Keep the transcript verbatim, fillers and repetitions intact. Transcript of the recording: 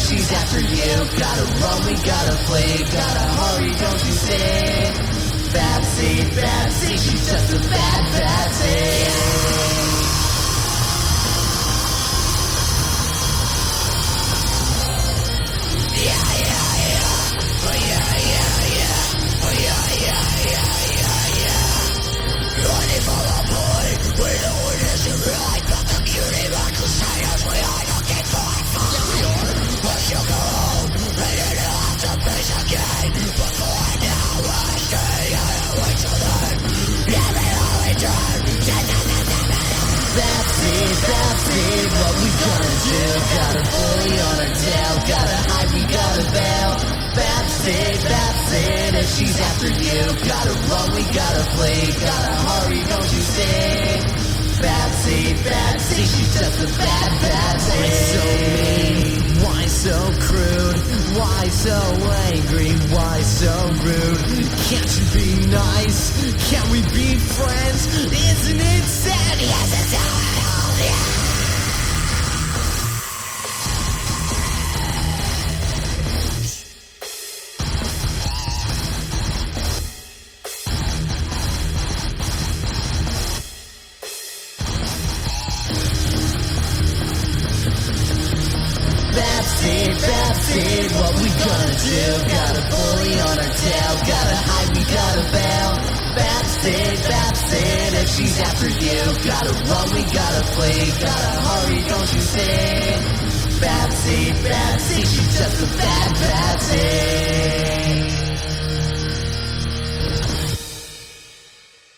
she's after you. Gotta run, we gotta play. Gotta hurry, don't you say? Babsy, Babsy, she's just a bad Babsy. Babsy, Babsy, what we gonna do? Got a bully on our tail, gotta hide, we gotta bail. Babsy, Babsy, if she's after you, gotta run, we gotta play, gotta hurry, don't you say? Babsy, Babsy, she's just a bad Babsy. Why so mean? Why so crude? Why so angry? Why so rude? Can't you be nice? Can we be friends? Isn't it sad? Yes, it's sad. Yeah. Babsy, Babsy, what we gonna do? Got a bully on our tail, gotta hide, we gotta bail. Babsy, Babsy, if she's after you, gotta run, we gotta play, gotta hurry, don't you say? Babsy, Babsy, she's just a bad Babsy.